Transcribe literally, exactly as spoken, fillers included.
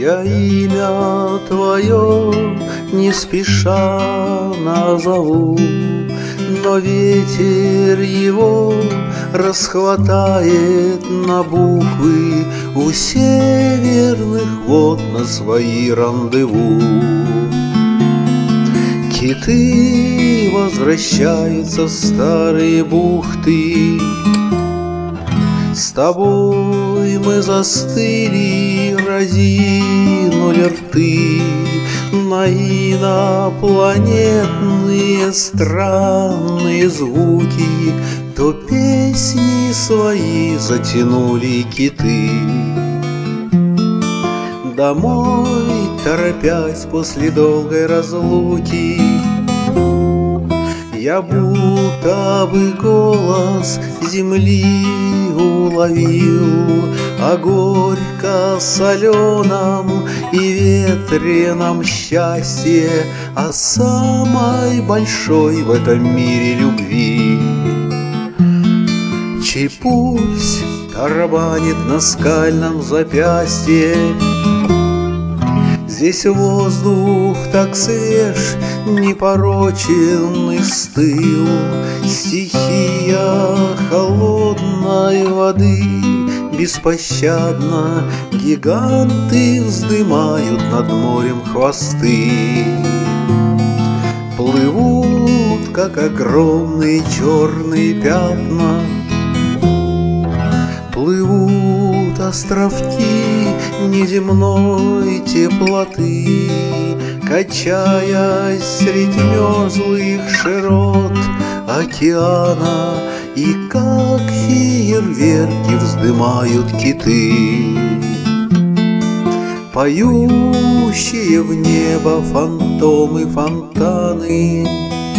Я имя твое не спеша назову, но ветер его расхватает на буквы у северных вод на свои рандеву. Киты возвращаются в старые бухты, с тобой мы застыли, разинули рты на инопланетные странные звуки, то песни свои затянули киты. Домой, торопясь после долгой разлуки, я будто бы голос земли уловил о горько-соленом и ветреном счастье, о самой большой в этом мире любви, чей пульс тарабанит на скальном запястье. Здесь воздух так свеж, непорочен и стыл, стихия холодной воды беспощадно, гиганты вздымают над морем хвосты. Плывут, как огромные черные пятна, плывут островки неземной теплоты, качаясь средь мерзлых широт океана, и как фейерверки вздымают киты. Поющие в небо фантомы фонтаны